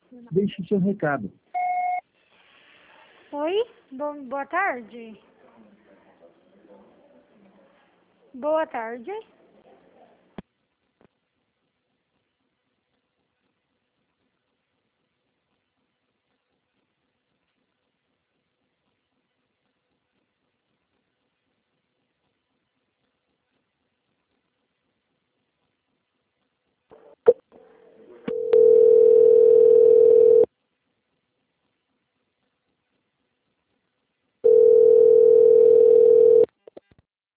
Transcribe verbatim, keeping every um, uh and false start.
Deixe seu recado. Oi, Bo- boa tarde. Boa tarde.